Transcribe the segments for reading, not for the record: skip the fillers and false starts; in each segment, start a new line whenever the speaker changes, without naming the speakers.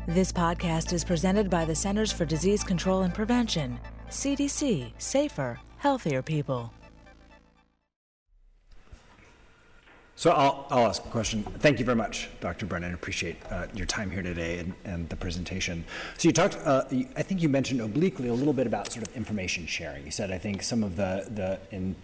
This podcast is presented by the Centers for Disease Control and Prevention. CDC, safer, healthier people.
So I'll ask a question. Thank you very much, Dr. Brennan. I appreciate your time here today and the presentation. So you talked, I think you mentioned obliquely a little bit about sort of information sharing. You said, I think some of the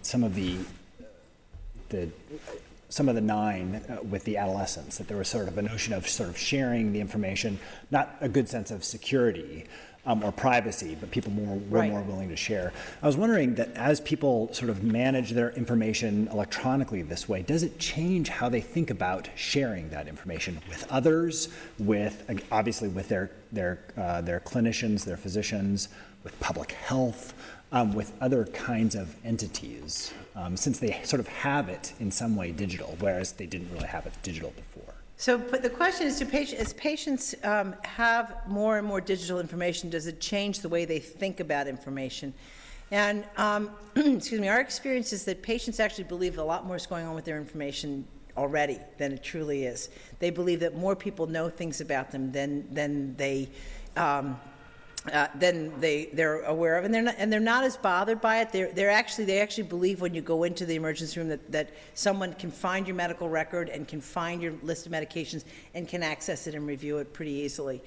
9 with the adolescents, that there was sort of a notion of sort of sharing the information, not a good sense of security or privacy, but people were more willing to share. I was wondering that as people sort of manage their information electronically this way, does it change how they think about sharing that information with others, with obviously with their clinicians, their physicians, with public health, with other kinds of entities, since they sort of have it in some way digital, whereas they didn't really have it digital before?
So but the question is, as patients have more and more digital information, does it change the way they think about information? And excuse me, our experience is that patients actually believe a lot more is going on with their information already than it truly is. They believe that more people know things about them than they're aware of, and they're not as bothered by it. They actually believe when you go into the emergency room that someone can find your medical record and can find your list of medications and can access it and review it pretty easily.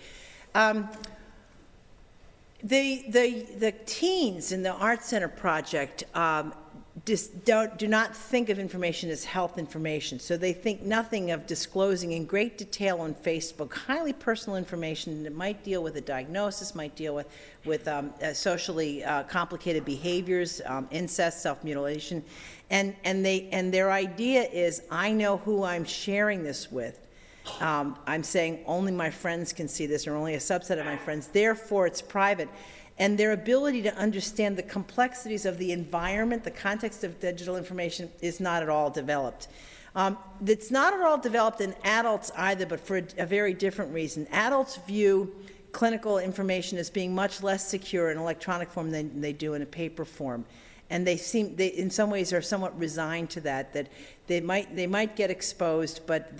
The teens in the Art Center project do not think of information as health information. So they think nothing of disclosing in great detail on Facebook highly personal information that might deal with a diagnosis, might deal with socially complicated behaviors, incest, self-mutilation, and their idea is, I know who I'm sharing this with. I'm saying only my friends can see this, or only a subset of my friends. Therefore, it's private. And their ability to understand the complexities of the environment, the context of digital information, is not at all developed. It's not at all developed in adults either, but for a very different reason. Adults view clinical information as being much less secure in electronic form than they do in a paper form. And they in some ways are somewhat resigned to that they might get exposed, but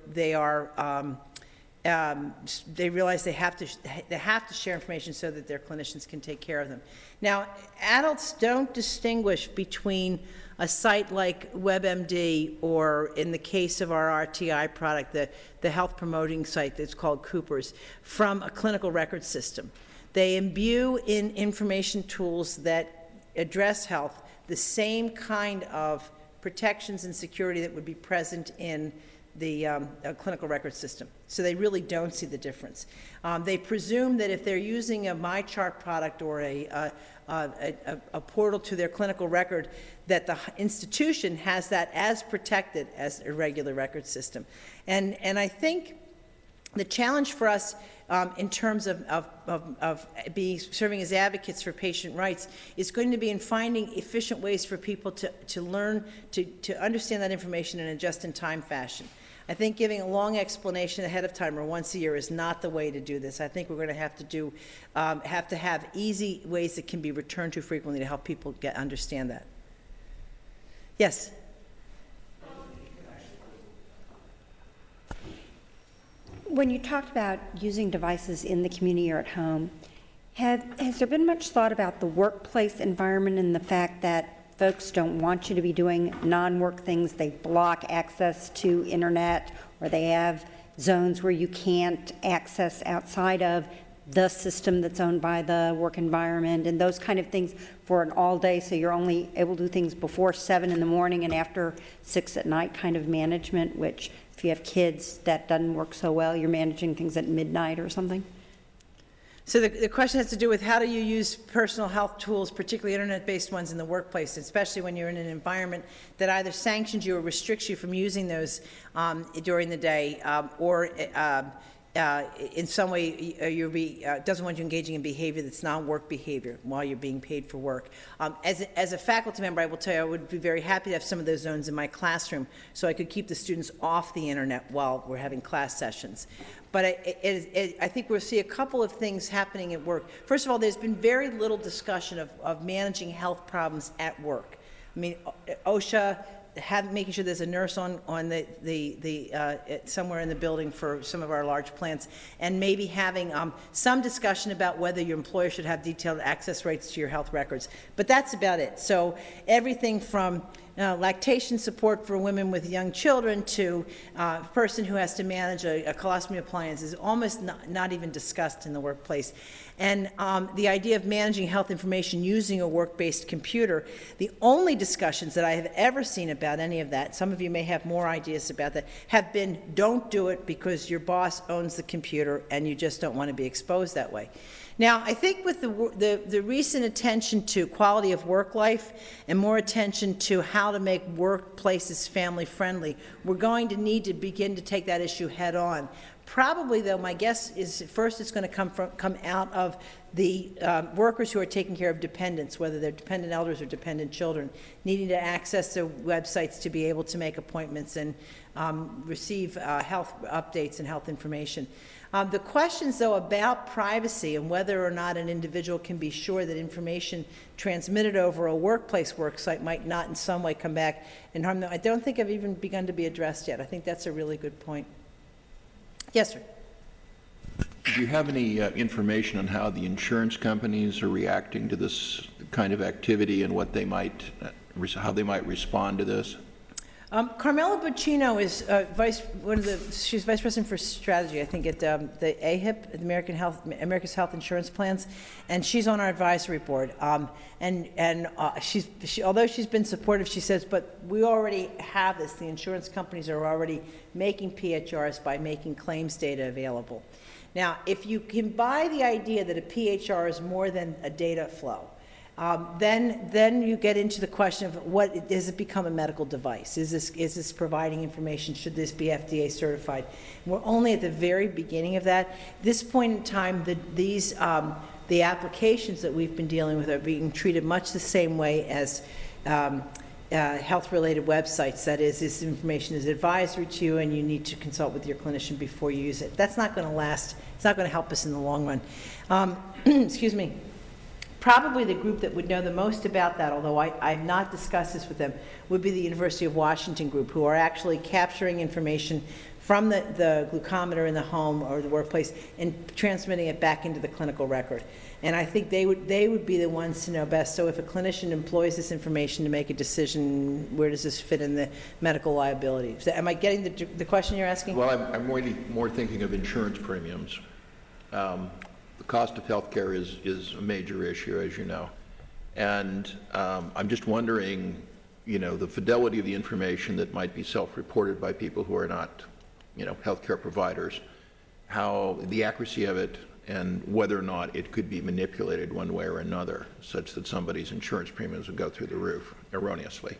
they realize they have to share information so that their clinicians can take care of them. Now, adults don't distinguish between a site like WebMD, or in the case of our RTI product, the health promoting site that's called Cooper's, from a clinical record system. They imbue in information tools that address health the same kind of protections and security that would be present in the clinical record system. So they really don't see the difference. They presume that if they're using a MyChart product or a portal to their clinical record, that the institution has that as protected as a regular record system. And I think the challenge for us in terms of serving as advocates for patient rights is going to be in finding efficient ways for people to learn to understand that information in a just-in-time fashion. I think giving a long explanation ahead of time or once a year is not the way to do this. I think we're going to have to have easy ways that can be returned to frequently to help people understand that. Yes.
When you talked about using devices in the community or at home, has there been much thought about the workplace environment and the fact that folks don't want you to be doing non-work things? They block access to internet, or they have zones where you can't access outside of the system that's owned by the work environment, and those kind of things for an all day, so you're only able to do things before 7 in the morning and after 6 at night kind of management, which if you have kids, that doesn't work so well. You're managing things at midnight or something.
So the question has to do with how do you use personal health tools, particularly internet-based ones, in the workplace, especially when you're in an environment that either sanctions you or restricts you from using those during the day, or in some way doesn't want you engaging in behavior that's non-work behavior while you're being paid for work. As a faculty member, I will tell you I would be very happy to have some of those zones in my classroom so I could keep the students off the internet while we're having class sessions. But I think we'll see a couple of things happening at work. First of all, there's been very little discussion of managing health problems at work. I mean, OSHA making sure there's a nurse on somewhere in the building for some of our large plants, and maybe having some discussion about whether your employer should have detailed access rights to your health records. But that's about it. So everything from lactation support for women with young children to a person who has to manage a colostomy appliance is almost not even discussed in the workplace. And the idea of managing health information using a work-based computer, the only discussions that I have ever seen about any of that, some of you may have more ideas about that, have been don't do it because your boss owns the computer and you just don't want to be exposed that way. Now, I think with the recent attention to quality of work life and more attention to how to make workplaces family-friendly, we're going to need to begin to take that issue head-on. Probably, though, my guess is first it's going to come out of the workers who are taking care of dependents, whether they're dependent elders or dependent children, needing to access their websites to be able to make appointments and receive health updates and health information. The questions, though, about privacy and whether or not an individual can be sure that information transmitted over a workplace worksite might not in some way come back and harm them, I don't think have even begun to be addressed yet. I think that's a really good point. Yes, sir.
Do you have any information on how the insurance companies are reacting to this kind of activity and what they might, how they might respond to this?
Carmela Buccino is she's vice president for strategy, I think, at the AHIP, America's Health Insurance Plans, and she's on our advisory board. Although she's been supportive, she says, but we already have this. The insurance companies are already making PHRs by making claims data available. Now, if you can buy the idea that a PHR is more than a data flow, then you get into the question of does it become a medical device? Is this providing information? Should this be FDA certified? And we're only at the very beginning of that. At this point in time, the applications that we've been dealing with are being treated much the same way as health-related websites. That is, this information is advisory to you, and you need to consult with your clinician before you use it. That's not going to last. It's not going to help us in the long run. Excuse me. Probably the group that would know the most about that, although I've not discussed this with them, would be the University of Washington group, who are actually capturing information from the glucometer in the home or the workplace and transmitting it back into the clinical record. And I think they would be the ones to know best. So if a clinician employs this information to make a decision, where does this fit in the medical liability? Am I getting the question you're asking?
Well, I'm more thinking of insurance premiums. The cost of health care is a major issue, as you know. And I'm just wondering, the fidelity of the information that might be self-reported by people who are not, healthcare providers, how the accuracy of it and whether or not it could be manipulated one way or another such that somebody's insurance premiums would go through the roof erroneously.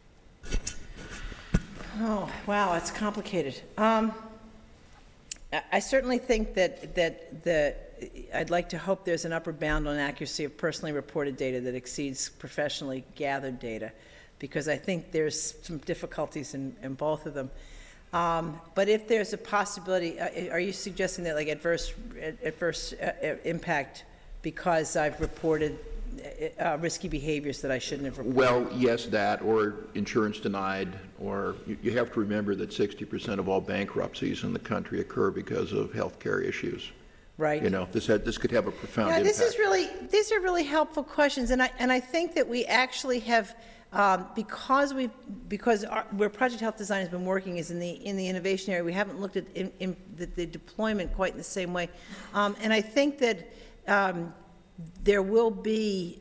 Oh, wow, it's complicated. I certainly think that I'd like to hope there's an upper bound on accuracy of personally reported data that exceeds professionally gathered data, because I think there's some difficulties in both of them. But if there's a possibility, are you suggesting that like adverse impact because I've reported risky behaviors that I shouldn't have reported?
Well, yes, that, or insurance denied, or you have to remember that 60% of all bankruptcies in the country occur because of health care issues.
Right.
This could have a profound impact.
These are really helpful questions, and I think that we actually have, because where Project Health Design has been working is in the innovation area, we haven't looked at the deployment quite in the same way, and I think that there will be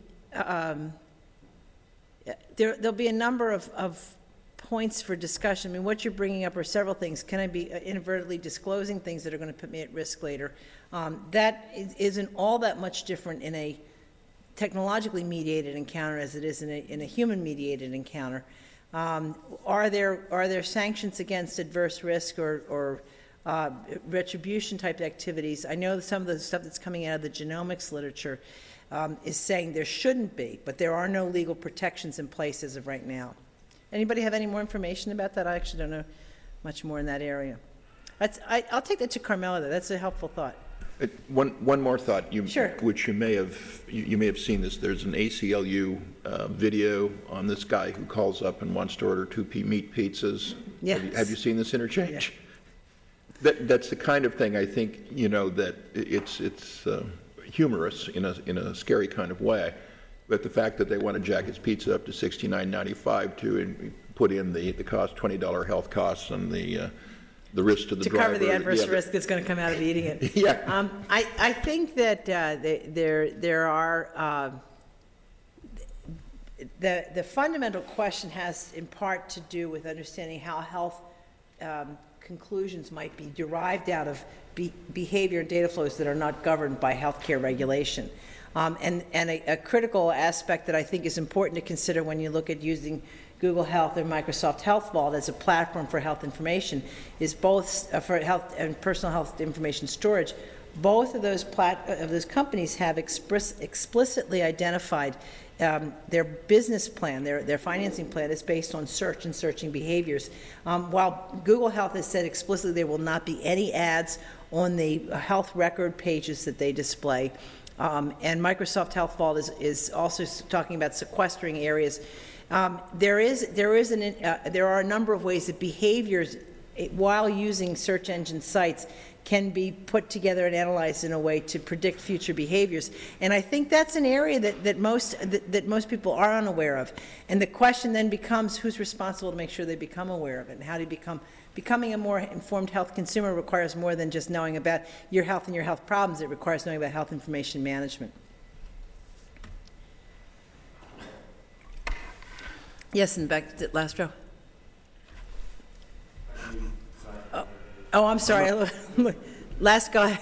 there'll be a number of points for discussion. I mean, what you're bringing up are several things. Can I be inadvertently disclosing things that are going to put me at risk later? That isn't all that much different in a technologically mediated encounter as it is in a human mediated encounter. Are there sanctions against adverse risk or retribution type activities? I know some of the stuff that's coming out of the genomics literature is saying there shouldn't be, but there are no legal protections in place as of right now. Anybody have any more information about that? I actually don't know much more in that area. I'll take that to Carmela, though. That's a helpful thought.
One more thought,
Sure.
which you may have seen this. There's an ACLU video on this guy who calls up and wants to order 2 meat pizzas.
Yes.
Have you seen this interchange? Yeah. That's the kind of thing I think, that it's humorous in a scary kind of way. But the fact that they want to jack his pizza up to $69.95 to put in the cost, $20 health costs and the risk to the driver.
To cover the adverse risk that's going to come out of eating it.
Yeah.
I think that there are, the fundamental question has in part to do with understanding how health conclusions might be derived out of behavior and data flows that are not governed by healthcare regulation. And a critical aspect that I think is important to consider when you look at using Google Health and Microsoft Health Vault as a platform for health information is both for health and personal health information storage. Both of those companies have explicitly identified their business plan, their financing plan is based on search and searching behaviors. While Google Health has said explicitly there will not be any ads on the health record pages that they display, and Microsoft Health Vault is also talking about sequestering areas. There are a number of ways that behaviors, while using search engine sites, can be put together and analyzed in a way to predict future behaviors. And I think that's an area that most people are unaware of. And the question then becomes, who's responsible to make sure they become aware of it? And how do you becoming a more informed health consumer requires more than just knowing about your health and your health problems. It requires knowing about health information management. Yes, and back to the last row. Oh, I'm sorry. Last guy.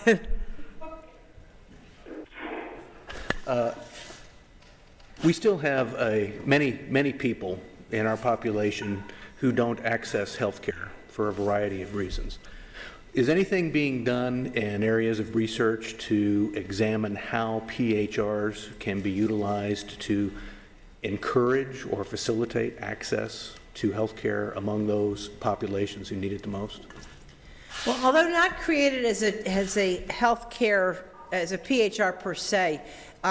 We still have many people in our population who don't access health care for a variety of reasons. Is anything being done in areas of research to examine how PHRs can be utilized to encourage or facilitate access to health care among those populations who need it the most?
Well, although not created as a health care, as a PHR per se,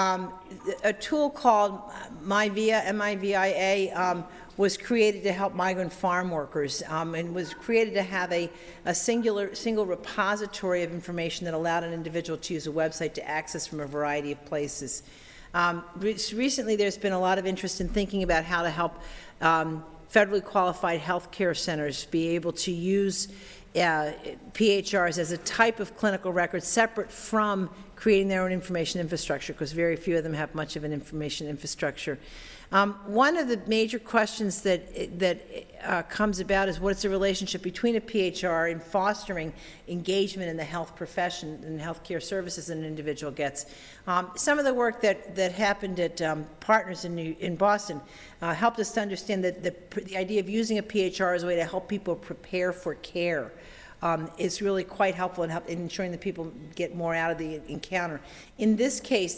a tool called MIVIA, M-I-V-I-A, was created to help migrant farm workers, and was created to have a single repository of information that allowed an individual to use a website to access from a variety of places. Recently, there's been a lot of interest in thinking about how to help federally qualified health care centers be able to use PHRs as a type of clinical record separate from creating their own information infrastructure, because very few of them have much of an information infrastructure. One of the major questions that comes about is what's the relationship between a PHR and fostering engagement in the health profession and healthcare services that an individual gets. Some of the work that happened at Partners in Boston helped us to understand that the idea of using a PHR as a way to help people prepare for care is really quite helpful in ensuring that people get more out of the encounter. In this case,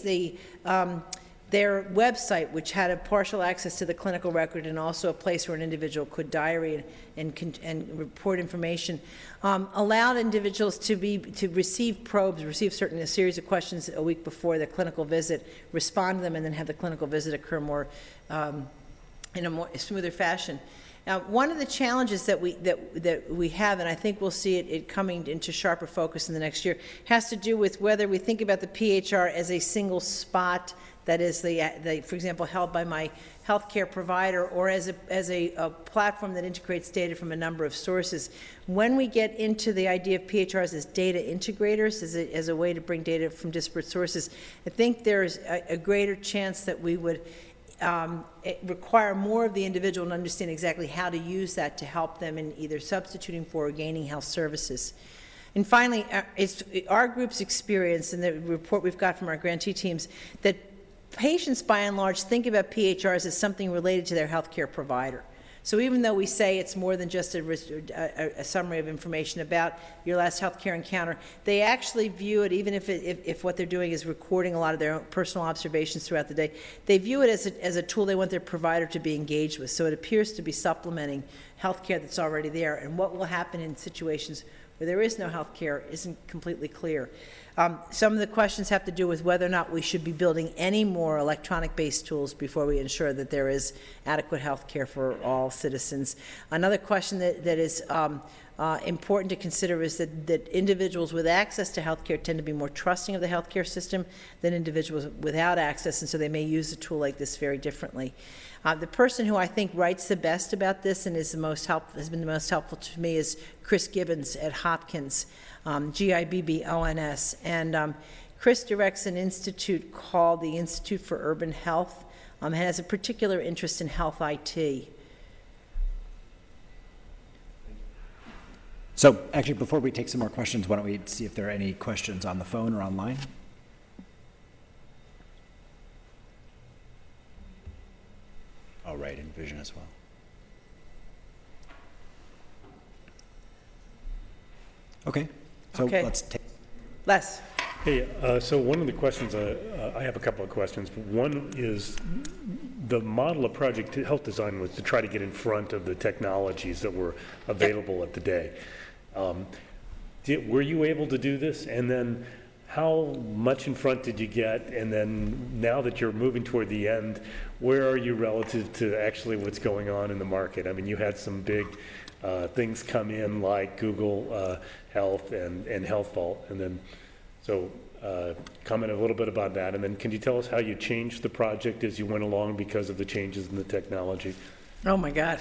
their website, which had a partial access to the clinical record and also a place where an individual could diary and report information, allowed individuals to receive probes, receive a series of questions a week before the clinical visit, respond to them, and then have the clinical visit occur more in a more smoother fashion. Now, one of the challenges that we have, and I think we'll see it coming into sharper focus in the next year, has to do with whether we think about the PHR as a single spot that is, for example, held by my healthcare provider, or as a platform that integrates data from a number of sources. When we get into the idea of PHRs as data integrators, as a way to bring data from disparate sources, I think there's a greater chance that we would require more of the individual to understand exactly how to use that to help them in either substituting for or gaining health services. And finally, it's our group's experience and the report we've got from our grantee teams that patients, by and large, think about PHRs as something related to their healthcare provider. So even though we say it's more than just a summary of information about your last healthcare encounter, they actually view it, even if what they're doing is recording a lot of their own personal observations throughout the day, they view it as a tool they want their provider to be engaged with. So it appears to be supplementing healthcare that's already there. And what will happen in situations where there is no health care isn't completely clear. Some of the questions have to do with whether or not we should be building any more electronic-based tools before we ensure that there is adequate health care for all citizens. Another question that is important to consider is that individuals with access to health care tend to be more trusting of the health care system than individuals without access, and so they may use a tool like this very differently. The person who I think writes the best about this and is the most has been the most helpful to me is Chris Gibbons at Hopkins, Gibbons, and Chris directs an institute called the Institute for Urban Health, and has a particular interest in health IT.
So actually, before we take some more questions, why don't we see if there are any questions on the phone or online? Oh, right, in vision as well. Okay, so let's take.
Les.
Hey, so one of the questions, I have a couple of questions. One is the model of Project Health Design was to try to get in front of the technologies that were available at the day. Were you able to do this? And then how much in front did you get? And then now that you're moving toward the end, where are you relative to actually what's going on in the market? I mean, you had some big things come in like Google Health and Health Vault, and then so comment a little bit about that. And then can you tell us how you changed the project as you went along because of the changes in the technology?
Oh my God.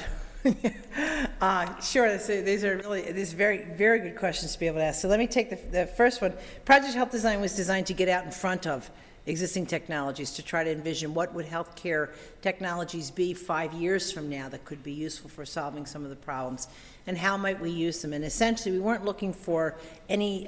Sure. These are very, very good questions to be able to ask. So let me take the first one. Project Health Design was designed to get out in front of existing technologies, to try to envision what would healthcare technologies be 5 years from now that could be useful for solving some of the problems, and how might we use them. And essentially, we weren't looking for any.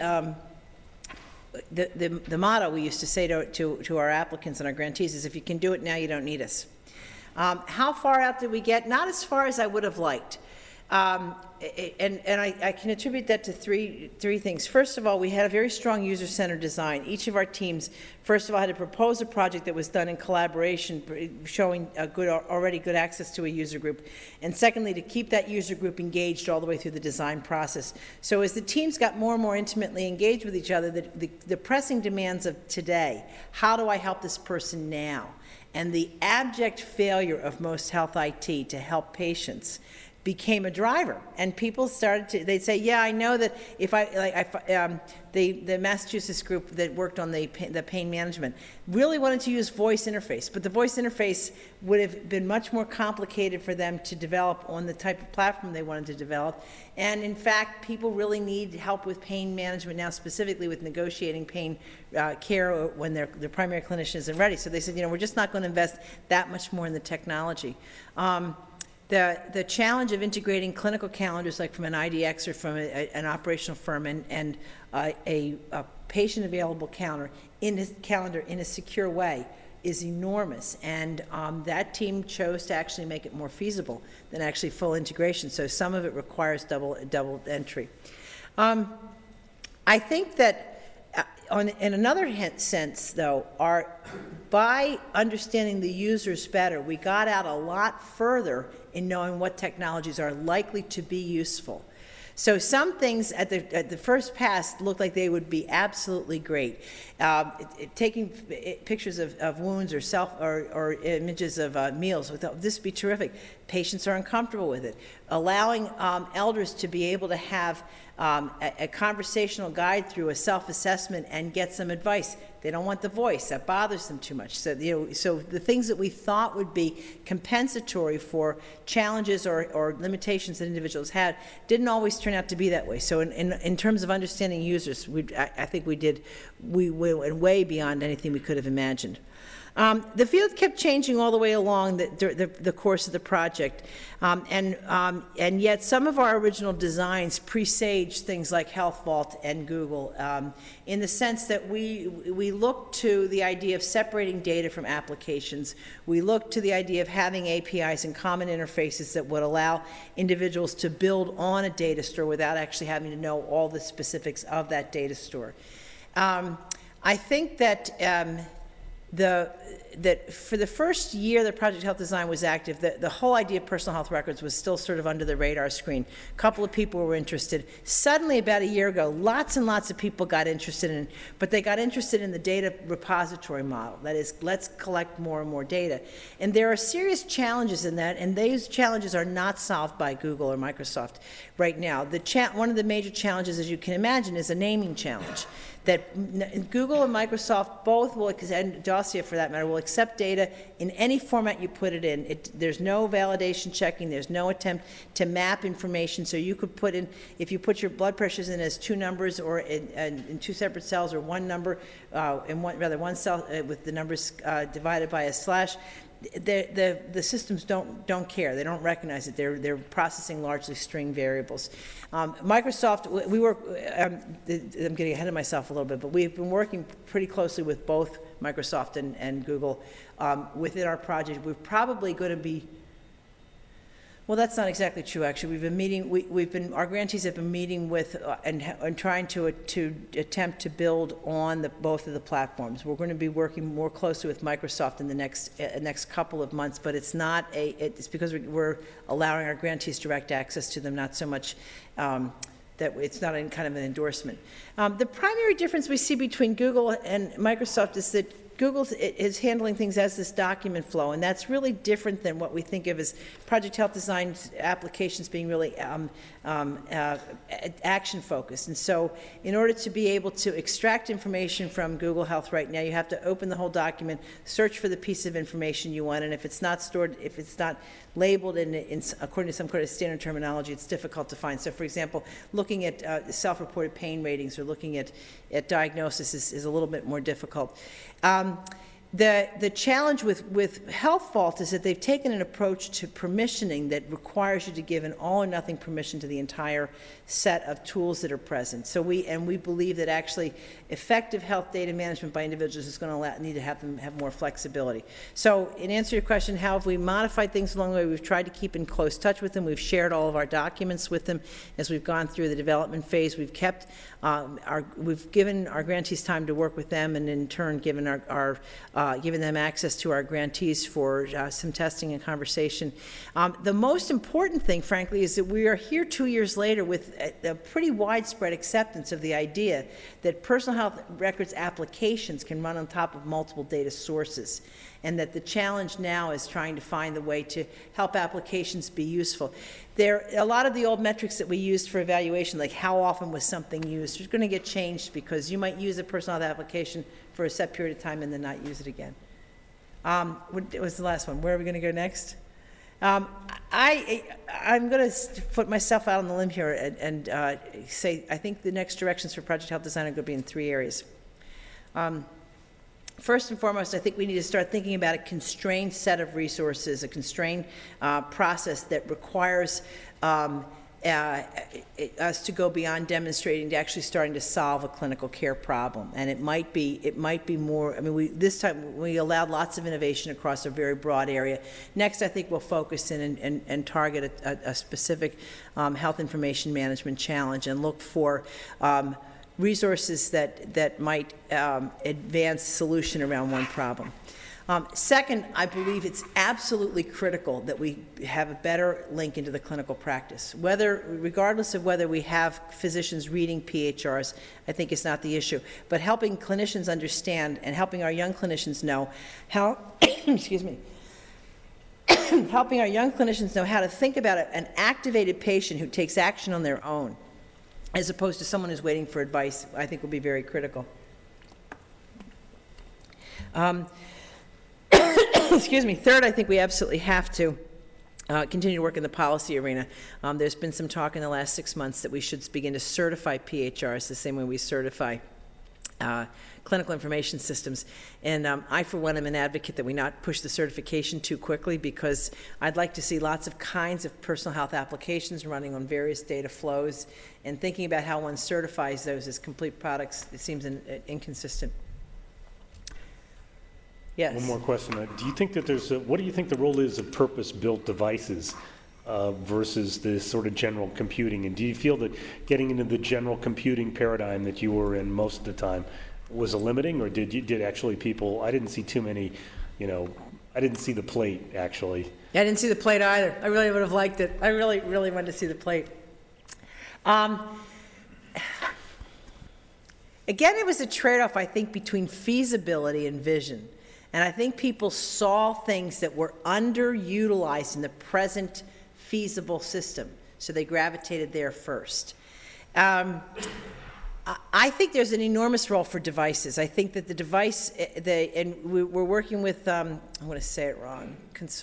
The motto we used to say to our applicants and our grantees is, if you can do it now, you don't need us. How far out did we get? Not as far as I would have liked. And I can attribute that to three things. First of all, we had a very strong user-centered design. Each of our teams, first of all, had to propose a project that was done in collaboration, showing already good access to a user group. And secondly, to keep that user group engaged all the way through the design process. So as the teams got more and more intimately engaged with each other, the pressing demands of today, how do I help this person now? And the abject failure of most health IT to help patients became a driver, and people started to. They'd say, "Yeah, I know that if the Massachusetts group that worked on the pain management really wanted to use voice interface, but the voice interface would have been much more complicated for them to develop on the type of platform they wanted to develop. And in fact, people really need help with pain management now, specifically with negotiating pain care when their primary clinician isn't ready. So they said, we're just not going to invest that much more in the technology." The challenge of integrating clinical calendars, like from an IDX or from an operational firm, and a patient available calendar in a secure way is enormous. And that team chose to actually make it more feasible than actually full integration. So some of it requires double entry. I think that in another sense, though, by understanding the users better, we got out a lot further in knowing what technologies are likely to be useful. So some things at the first pass looked like they would be absolutely great. Taking pictures of wounds or images of meals, this would be terrific. Patients are uncomfortable with it. Allowing elders to be able to have a conversational guide through a self-assessment and get some advice. They don't want the voice. That bothers them too much. So, so the things that we thought would be compensatory for challenges or limitations that individuals had didn't always turn out to be that way. So in terms of understanding users, I think we went way beyond anything we could have imagined. The field kept changing all the way along the course of the project, and yet some of our original designs presaged things like Health Vault and Google, in the sense that we looked to the idea of separating data from applications. We looked to the idea of having APIs and common interfaces that would allow individuals to build on a data store without actually having to know all the specifics of that data store. I think that that for the first year that Project Health Design was active, the whole idea of personal health records was still sort of under the radar screen. A couple of people were interested. Suddenly, about a year ago, lots and lots of people got interested in it, but they got interested in the data repository model. That is, let's collect more and more data. And there are serious challenges in that, and these challenges are not solved by Google or Microsoft right now. One of the major challenges, as you can imagine, is a naming challenge. That Google and Microsoft both will, and Dossier for that matter, will accept data in any format you put it in. There's no validation checking. There's no attempt to map information. So you could put in, if you put your blood pressures in as two numbers or in two separate cells, or one number, one cell with the numbers divided by a slash, the systems don't care. They don't recognize it. They're processing largely string variables. Microsoft, I'm getting ahead of myself a little bit, but we've been working pretty closely with both Microsoft and Google within our project. We're probably going to be, well, that's not exactly true, actually. We've been meeting, our grantees have been meeting with and trying to attempt to build on both of the platforms. We're going to be working more closely with Microsoft in the next couple of months, but it's because we're allowing our grantees direct access to them, not so much that it's not kind of an endorsement. The primary difference we see between Google and Microsoft is that Google is handling things as this document flow, and that's really different than what we think of as Project Health Design applications being really action-focused. And so in order to be able to extract information from Google Health right now, you have to open the whole document, search for the piece of information you want, and if it's not stored, if it's not labeled according to some kind of standard terminology, it's difficult to find. So, for example, looking at self-reported pain ratings or looking at diagnosis is a little bit more difficult. The challenge with Health Vault is that they've taken an approach to permissioning that requires you to give an all or nothing permission to the entire set of tools that are present. So we believe that actually effective health data management by individuals is going to need to have them have more flexibility. So in answer to your question, how have we modified things along the way? We've tried to keep in close touch with them. We've shared all of our documents with them as we've gone through the development phase. We've kept we've given our grantees time to work with them, and in turn given given them access to our grantees for some testing and conversation. The most important thing, frankly, is that we are here 2 years later with a pretty widespread acceptance of the idea that personal health records applications can run on top of multiple data sources, and that the challenge now is trying to find the way to help applications be useful. A lot of the old metrics that we used for evaluation, like how often was something used, are going to get changed because you might use a personal health application for a set period of time and then not use it again. What was the last one? Where are we going to go next? I'm going to put myself out on the limb here and say I think the next directions for Project Health Design are going to be in 3 areas. First and foremost, I think we need to start thinking about a constrained set of resources, a constrained process that requires us to go beyond demonstrating to actually starting to solve a clinical care problem. And it might be more, I mean, this time we allowed lots of innovation across a very broad area. Next, I think we'll focus in and target a specific health information management challenge and look for resources that might advance solution around one problem. Second, I believe it's absolutely critical that we have a better link into the clinical practice. Regardless of whether we have physicians reading PHRs, I think is not the issue, but helping clinicians understand and helping our young clinicians know how, excuse me, helping our young clinicians know how to think about an activated patient who takes action on their own, as opposed to someone who's waiting for advice, I think will be very critical. Excuse me. Third, I think we absolutely have to continue to work in the policy arena. There's been some talk in the last 6 months that we should begin to certify PHRs the same way we certify clinical information systems. And I, for one, am an advocate that we not push the certification too quickly, because I'd like to see lots of kinds of personal health applications running on various data flows, and thinking about how one certifies those as complete products, it seems inconsistent. Yes.
One more question. Do you think that what do you think the role is of purpose-built devices versus the sort of general computing? And do you feel that getting into the general computing paradigm that you were in most of the time was a limiting, or did actually people, I didn't see too many, I didn't see the plate, actually.
Yeah, I didn't see the plate either. I really would have liked it. I really, really wanted to see the plate. Again, it was a trade-off, I think, between feasibility and vision. And I think people saw things that were underutilized in the present feasible system, so they gravitated there first. I think there's an enormous role for devices. I think that the device, and we're working with, I'm going to say it wrong,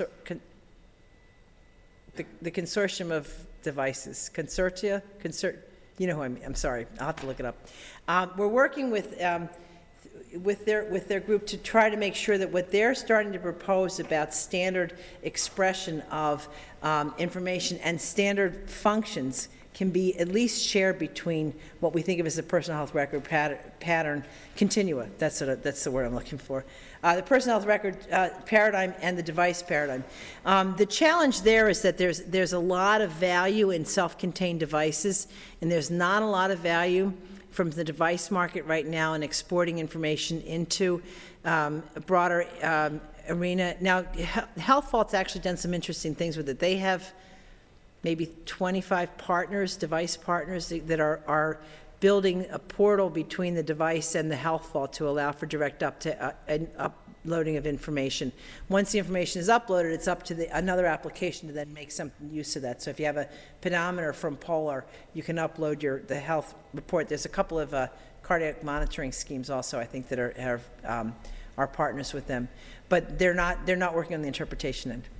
the consortium of devices, consortia, you know who I'm sorry, I'll have to look it up. We're working with their group to try to make sure that what they're starting to propose about standard expression of information and standard functions can be at least shared between what we think of as the personal health record pattern continua. That's the word I'm looking for. The personal health record paradigm and the device paradigm. The challenge there is that there's a lot of value in self-contained devices, and there's not a lot of value from the device market right now in exporting information into a broader arena. Now, HealthVault's actually done some interesting things with it. They have maybe 25 partners, device partners, that are building a portal between the device and the HealthVault to allow for direct uploading of information. Once the information is uploaded, it's up to another application to then make some use of that. So if you have a pedometer from Polar, you can upload the health report. There's a couple of cardiac monitoring schemes also, I think, that are partners with them. But they're not working on the interpretation end.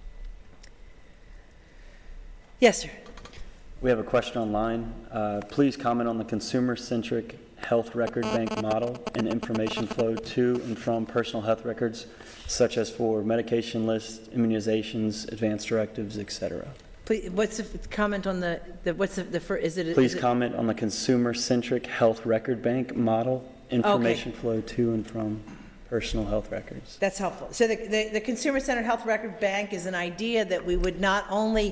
Yes, sir.
We have a question online. Please comment on the consumer-centric health record bank model and information flow to and from personal health records, such as for medication lists, immunizations, advanced directives, etc.
Please, what's the comment on
Please comment on the consumer-centric health record bank model, information flow to and from personal health records.
That's helpful. So the consumer-centered health record bank is an idea that we would not only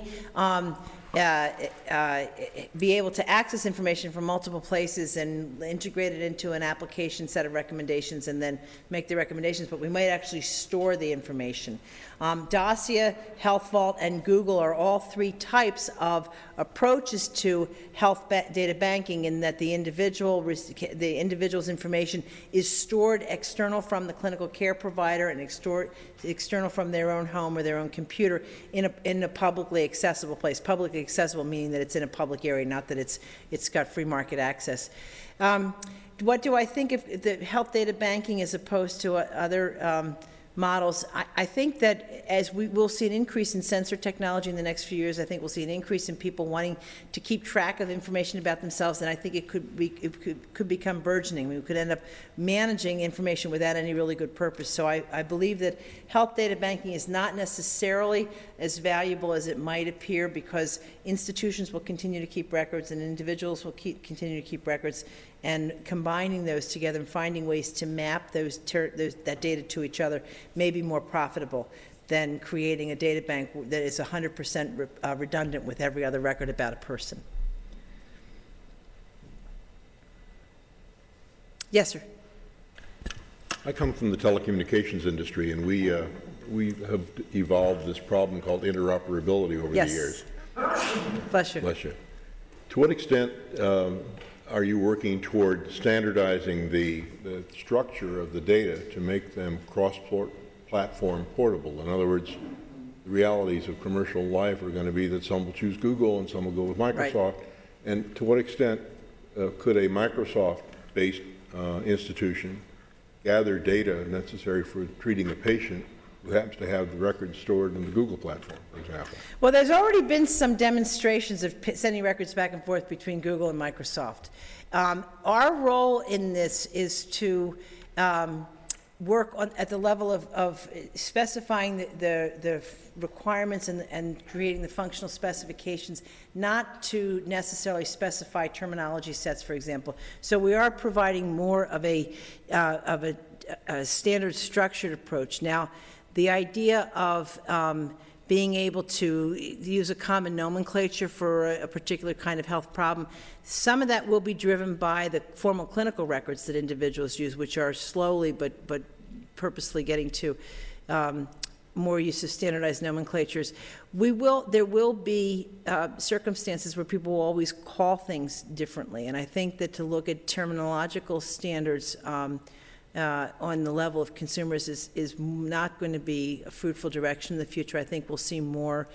be able to access information from multiple places and integrate it into an application set of recommendations and then make the recommendations, but we might actually store the information. Dacia, HealthVault, and Google are all three types of approaches to health data banking, in that the individual's information is stored external from the clinical care provider and external from their own home or their own computer in a publicly accessible place. Publicly accessible meaning that it's in a public area, not that it's got free market access. What do I think of the health data banking as opposed to other models? I think that as we'll see an increase in sensor technology in the next few years, I think we'll see an increase in people wanting to keep track of information about themselves, and I think it could become burgeoning. We could end up managing information without any really good purpose. So I believe that health data banking is not necessarily as valuable as it might appear, because institutions will continue to keep records and individuals will continue to keep records, and combining those together and finding ways to map that data to each other may be more profitable than creating a data bank that is 100% redundant with every other record about a person. Yes, sir.
I come from the telecommunications industry, and we have evolved this problem called interoperability over the years.
Bless you.
Bless you. To what extent are you working toward standardizing the structure of the data to make them cross-platform portable? In other words, the realities of commercial life are going to be that some will choose Google and some will go with Microsoft. Right. And to what extent could a Microsoft-based institution gather data necessary for treating a patient who happens to have the records stored in the Google platform, for example? Well,
there's already been some demonstrations of sending records back and forth between Google and Microsoft. Our role in this is to work at the level of specifying the requirements and creating the functional specifications, not to necessarily specify terminology sets, for example. So we are providing more of a standard structured approach. Now, the idea of being able to use a common nomenclature for a particular kind of health problem. Some of that will be driven by the formal clinical records that individuals use, which are slowly but purposely getting to more use of standardized nomenclatures. There will be circumstances where people will always call things differently, and I think that to look at terminological standards on the level of consumers is not going to be a fruitful direction in the future. I think we'll see more,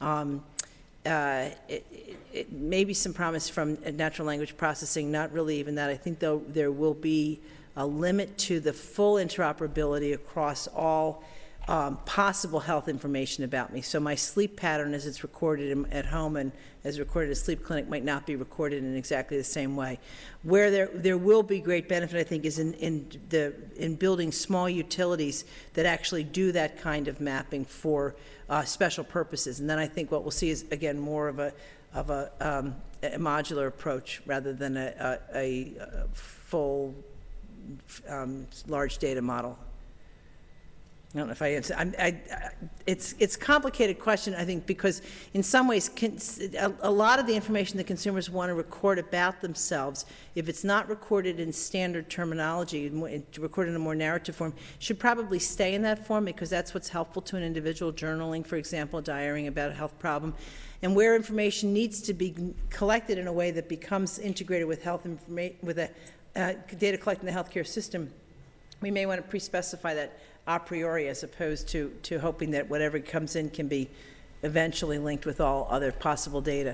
maybe some promise from natural language processing, not really even that. I think though there will be a limit to the full interoperability across all possible health information about me. So my sleep pattern as it's recorded at home and as recorded at a sleep clinic might not be recorded in exactly the same way. Where there will be great benefit, I think, is in building small utilities that actually do that kind of mapping for special purposes. And then I think what we'll see is, again, more of a modular approach rather than a full large data model. I don't know if I answer. It's a complicated question, I think, because in some ways a lot of the information that consumers want to record about themselves, if it's not recorded in standard terminology, recorded in a more narrative form, should probably stay in that form because that's what's helpful to an individual. Journaling, for example, diarying about a health problem. And where information needs to be collected in a way that becomes integrated with health information, with data collected in the healthcare system, we may want to pre-specify that a priori as opposed to hoping that whatever comes in can be eventually linked with all other possible data.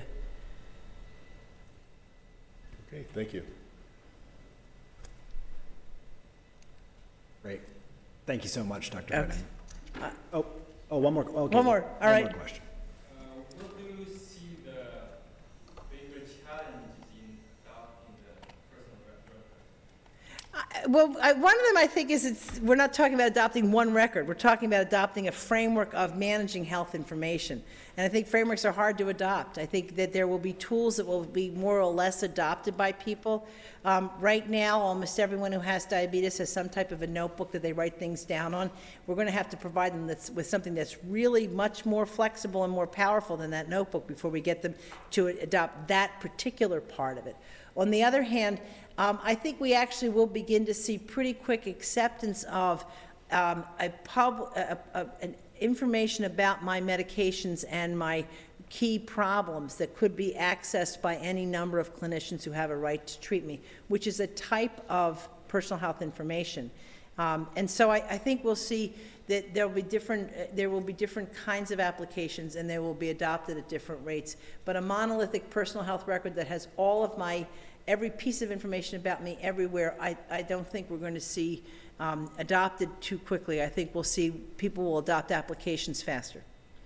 Okay, thank you.
Great. Thank you so much, Dr.
Okay.
Brennan. One more. Okay.
One more. All right.
One more question.
What do you see the bigger challenges in adopting the personal record?
Well, one of them, I think, is we're not talking about adopting one record. We're talking about adopting a framework of managing health information. And I think frameworks are hard to adopt. I think that there will be tools that will be more or less adopted by people. Right now, almost everyone who has diabetes has some type of a notebook that they write things down on. We're going to have to provide them with something that's really much more flexible and more powerful than that notebook before we get them to adopt that particular part of it. On the other hand, I think we actually will begin to see pretty quick acceptance of information about my medications and my key problems that could be accessed by any number of clinicians who have a right to treat me, which is a type of personal health information. And so I think we'll see that there will be different kinds of applications and they will be adopted at different rates. But a monolithic personal health record that has all of every piece of information about me everywhere, I don't think we're going to see adopted too quickly. I think we'll see people will adopt applications faster.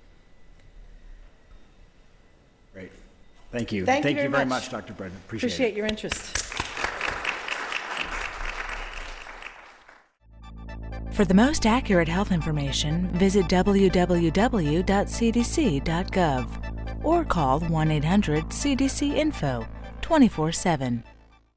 Great. Thank you.
Thank you very
much, Dr. Brennan.
Appreciate your interest.
For the most accurate health information, visit www.cdc.gov or call 1-800-CDC-INFO 24/7.